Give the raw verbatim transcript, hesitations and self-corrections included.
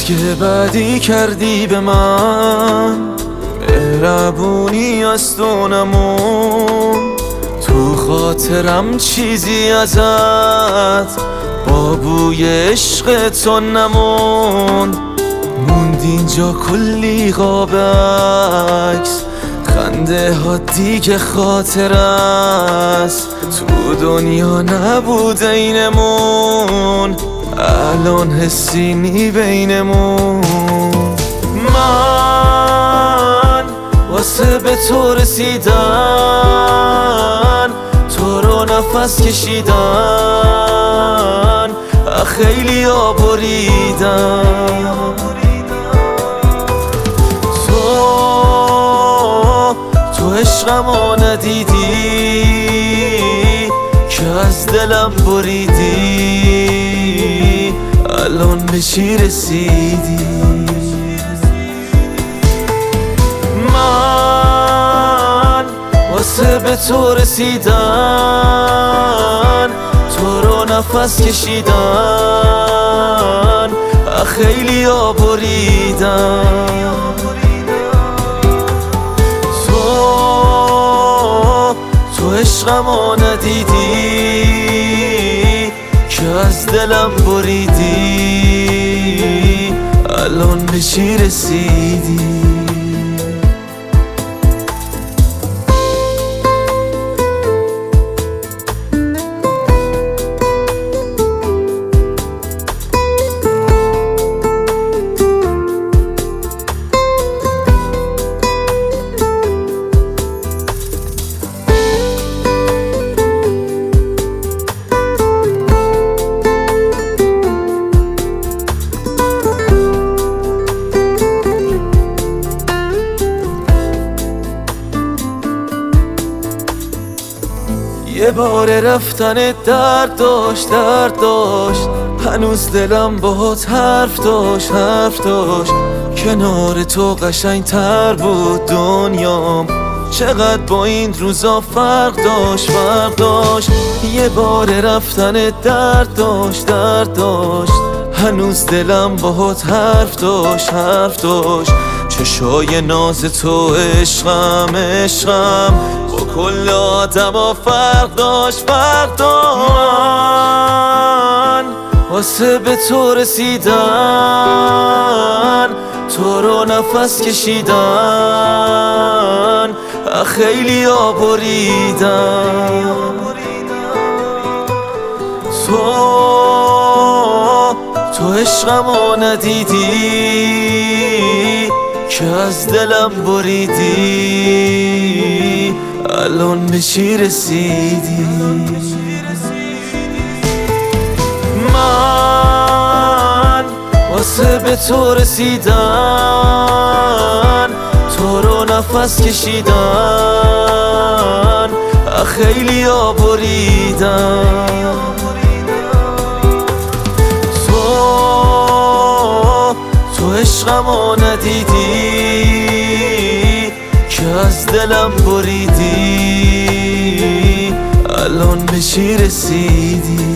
که بدی کردی به من، مهربونی از تو نمون. تو خاطرم چیزی ازت با بوی عشق تو نموند. موند اینجا کلی قاب عکس، خنده ها دیگه خاطر است. تو دنیا نبود اینمون، الان حسی نی بینمون. من واسه به تو رسیدن، تو رو نفس کشیدن، خیلی ها بریدن. تو تو عشقمو ندیدی که از دلم بریدی، الان به چی رسیدی؟ من واسه به تو رسیدن، تو رو نفس کشیدن، خیلی ها بریدن. تو تو عشقمو ندیدی که از دلم بریدی، الان به چی رسیدی؟ یه بار رفتن درد داشت درد داشت، هنوز دلم باهات حرف داشت حرف داشت. کنار تو قشنگ تر بود دنیام، چقدر با این روزا فرق داشت فرق داشت. یه بار رفتن درد داشت درد داشت، هنوز دلم باهات حرف داشت حرف داشت. چشای ناز تو عشقم عشقم، با کل آدم ها فرق داشت فرق داشت. من واسه به تو رسیدن، تو رو نفس کشیدن، خیلی ها بریدن. تو تو عشقمو ندیدی که از دلم بریدی، الان به چی رسیدی؟ من واسه به تو رسیدن، تو رو نفس کشیدن، خیلی ها بریدن. تو تو عشقمو ندیدی که از دلم بریدی، الان به چی رسیدی؟